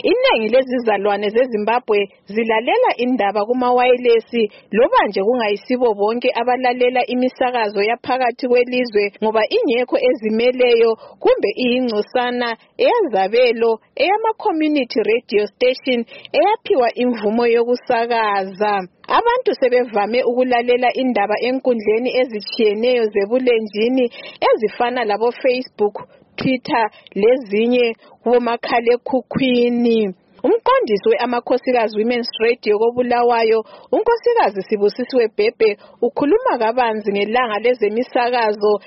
Iningi lezizalwane zeZimbabwe zilalela indaba kumawayilesi loba nje kungayisibo bonke abalalela imisakazo yaphakathi kwelizwe ngoba ingekho ezimeleyo kumbe iyingcosana eyazabelo eyama-community radio station eyaphiwa imvumo yokusakaza. Abantu sebevame ukulalela indaba enkundleni ezitshiyeneyo zebulenjini ezifana labo Facebook, Twitter lezinye kubomakhalekhukhwini. Umqondisi we-Amakhosikazi Women's Radio koBulawayo, unkosikazi Sibusisiwe Bhebhe, ukhuluma kabanzi ngelanga lezemisakazo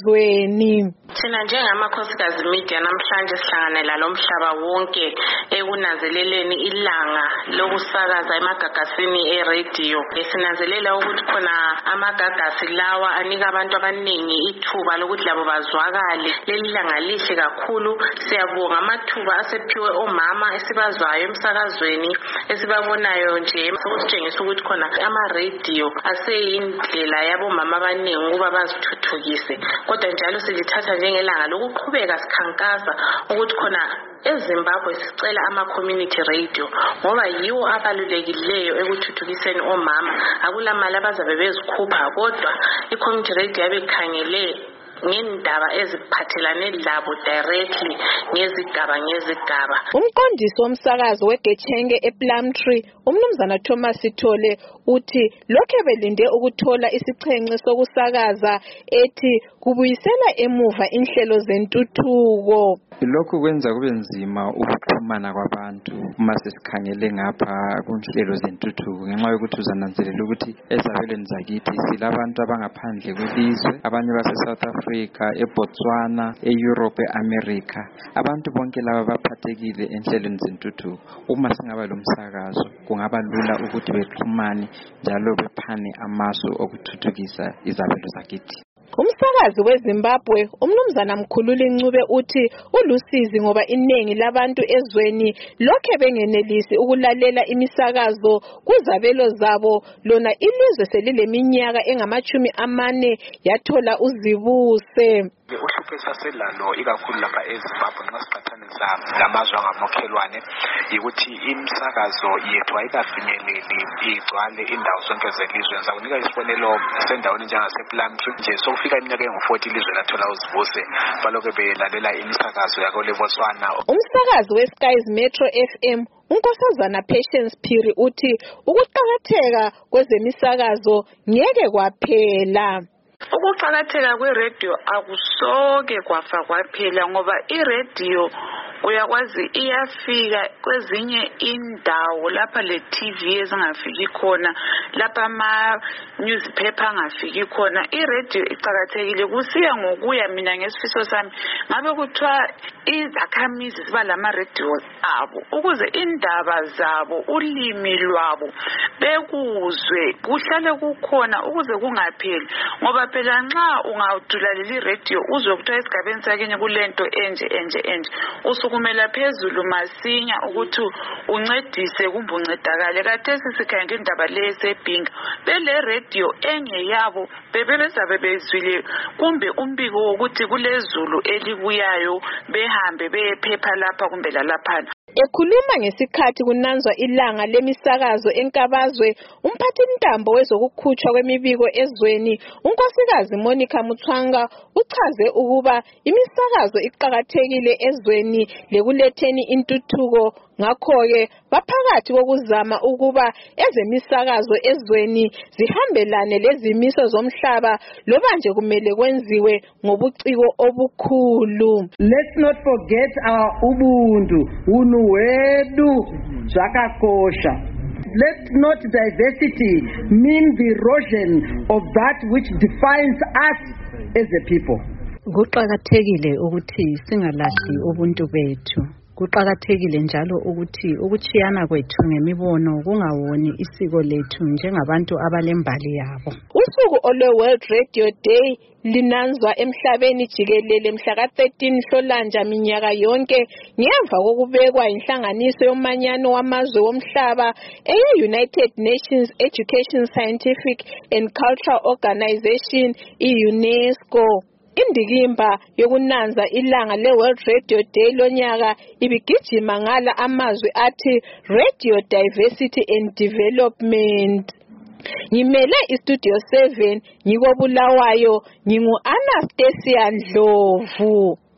ezweni. Thina njengamakhosikazi media namhlanje sihlanganela lo mhlaba wonke ekunanzeleleni ilanga lokusakaza emagagasini eradio. Sinanzelela ukuthi khona amagagasi lawa anika abantu abaningi ithuba lokuthi labo bazwakale. Leli langa lihle kakhulu. Siyabonga amathuba asephiwe omama esibazwayo emsakazweni esibabonayo nje ukusitshengisa ukuthi khona ama-radio aseyindlela yabomama abaningi ukuba bazithuthukise. Kodwa njalo silithatha njengelanga lokuqhubeka sikhankasa ukuthi khona eZimbabwe sicela ama-community radio ngoba yiwo abalulekileyo ekuthuthukiseni omama. Akulamali abazabe bezikhupha kodwa i-community radio yabe ikhangele ngendaba eziphathelane labo directly ngezigaba. Umqondisi womsakazo weGechenge ePlumtree, umnumzana Thomas Sithole, uthi lokho belinde ukuthola isichenxe sokusakaza ethi kubuyisela emuva inhlelo zentuthuko. Lokho kwenza kube nzima ukuxhumana kwabantu uma sesikhangele ngapha kunhlelo zentuthuko ngenxa yokuthi uzananzelela ukuthi ezabelweni zakithi silabantu abangaphandle kwelizwe, abanye base South Africa, eBotswana, eEurope, eAmerica. Abantu bonke laba baphathekile enhlelweni zentuthuko. Uma singaba lomsakazo kungaba lula ukuthi bexhumane njalo bephane amasu okuthuthukisa izabelo zakithi. Umsakazi weZimbabwe, umnumzana Mkhululi Ncube, uthi ulusizi ngoba iningi labantu ezweni lokhe bengenelisi ukulalela imisakazo kuzabelo zabo. Lona ilizwe selileminyaka engama-40 yathola uzibuse. Uhlupho esaselalo ikakhulu lapha eZimbabwe nxa siqhathanisa lamazwe angamakhelwane ukuthi imisakazo yethu ayikafinyeleli igcwale indawo zonke zelizwe. Ngizakunika isibonelo sendaweni njengasePlumtree nje sokufika iminyaka engu-40 ilizwe lathola uzibuse balokhu belalela imisakazo yakoLebotswana. Umsakazi weSky's Metro FM, unkosazana Patience Phiri, uthi ukuqakatheka kwezemisakazo ngeke kwaphela. Ukuqakatheka kwe-radio akusoke kwafa kwaphela ngoba i-radio uyakwazi iyafika kwezinye indawo lapha le TV ezingafiki khona, lapha ama-newspaper angafiki khona. I-radio iqakathekile kusiya ngokuya mina ngesifiso sami ngabe kuthiwa izakhamizi ziba lama-radio abo ukuze indaba zabo, ulimi lwabo bekuzwe kuhlale kukhona ukuze kungapheli ngoba phela nxa ungawudulalela i-radio uzwe kuthiwa esigabeni sakenye kulento enje usukumela phezulu masinya ukuthi uncedise kumbe uncedakale. Khathesi sikhangela indaba lesebhinga bele radio engeyabo bebezabe bezwile kumbe umbiko wokuthi kulezulu elibuyayo behambe beyephepha lapha kumbe lalaphana. Ekhuluma ngesikhathi kunanzwa ilanga lemisakazo enkabazwe, umphathintambo wezokukhutshwa kwemibiko ezweni, unkosikazi Monica Mutswanga, uchaze ukuba imisakazo iqakathekile ezweni lekuletheni intuthuko. Ngakho-ke baphakathi kokuzama ukuba ezemisakazo ezweni zihambelane lezimiso zomhlaba loba nje kumele kwenziwe ngobuciko obukhulu. Let's not forget our ubuntu, unuwedu zvakakosha. Let not diversity mean the erosion of that which defines us as a people. Kuqakathekile ukuthi singalahli ubuntu bethu. Kuqakathekile njalo ukuthi ukuchiyana kwethu ngemibono kungawoni isiko lethu njengabantu abalembali yabo. Usuku olwe-World Radio Day linanzwa emhlabeni jikelele mhla ka-13 Nhlolanja minyaka yonke ngemva kokubekwa inhlanganiso yomanyano wamazwe womhlaba eye-United Nations Education, Scientific and Cultural Organization, i-UNESCO. indikimba yokunanza ilanga le-World Radio Day lonyaka ibigijima ngala amazwi athi Radio Diversity and Development. Ngimele iStudio 7 ngikobulawayo ngingu Anastasia Ndlovu.